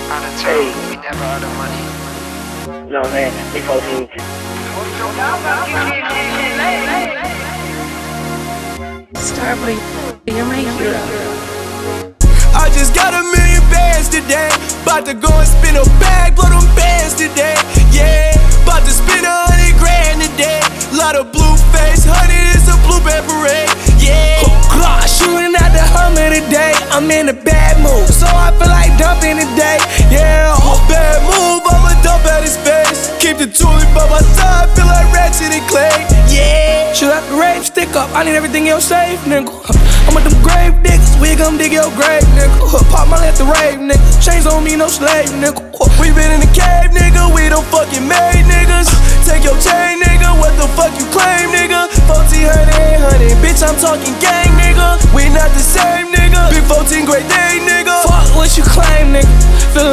Out of town, we never out of money. You know what I'm saying? Big 14. Starboy, you're my hero. I just got $1 million bands today. About to go and spin a bag, blow them bands today. Yeah, about to spend $100 grand today. Lot of blue face, honey, it's a blueberry parade. Yeah, shooting at the Hummer today. I'm in a bad mood, so I feel like dumping today. Yeah, bad move, I'ma dump at his face. Keep the tulip by my side, feel like Ratchet and Clay. Yeah, shoot out the rave, stick up, I need everything else safe, nigga. I'm with them grave niggas, we gon' dig your grave, nigga. Pop my at the rave, nigga. Chains on me, no slave, nigga. We been in the cave, nigga, we don't fucking made niggas. Take your chain, nigga, what the fuck you claim, nigga? 1400, bitch, I'm talking gang, nigga. We not the same, nigga. Big 14, great day, nigga. Fuck what you claim, nigga. Feel